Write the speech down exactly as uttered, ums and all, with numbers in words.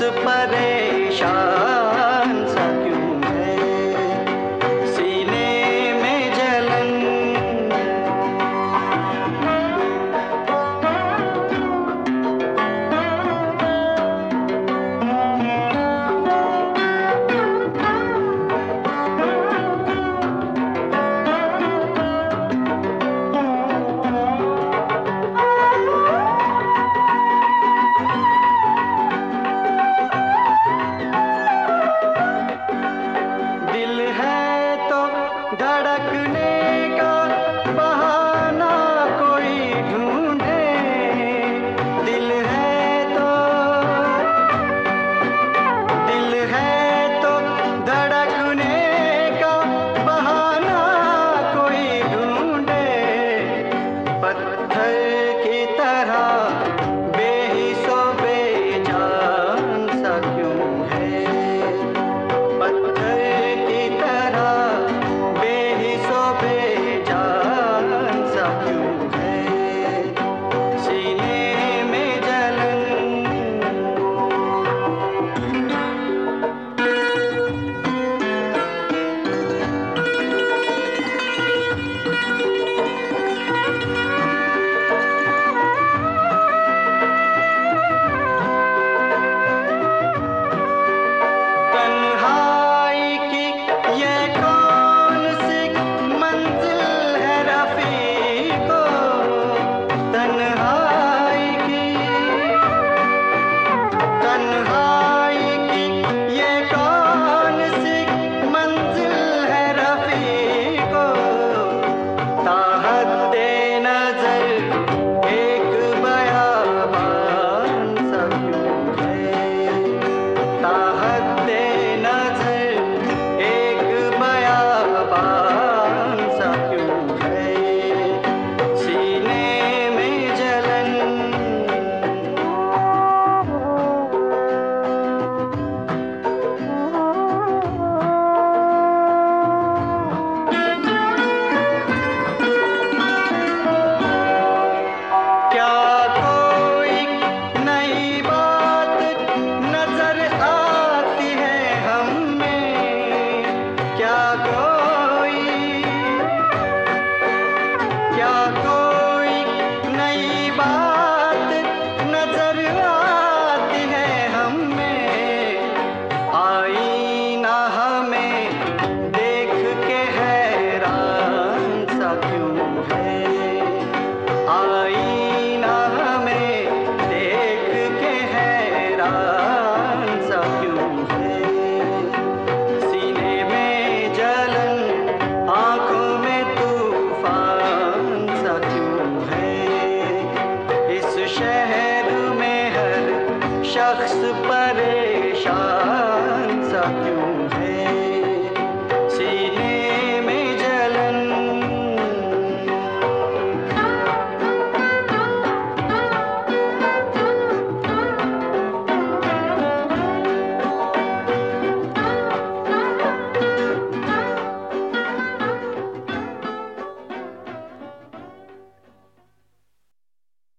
परेशान सा क्यों है, सीने में जलन। धड़कने का बहाना कोई ढूंढे, दिल है तो दिल है तो धड़कने का बहाना कोई ढूंढे। पत्थर की तरह बेहिसो बेजान सा क्यों है, पत्थर की तरह बेजान सा क्यों है, सीने में जलन। तन्हाई की ये कौन सी मंजिल है रफ़ीको, तन्हाई की तन्हाई की ये कौन सी मंजिल है रफ़ीको। ताहते नज़र एक बयाबान सा क्यों है, ताहते नज़र एक बयाबान सा क्यों है, सीने में जलन। क्या कोई नई बात नजर आती है हमें, क्या कोई क्या कोई नई बात नजर आती है हमें। आईना हमें देख के हैरान सा क्यों है, आईना हमें देख के हैरान सा क्यों है, सीने में जलन, आंखों में तूफान सा क्यों है। इस शहर में हर शख्स परेशान सा क्यों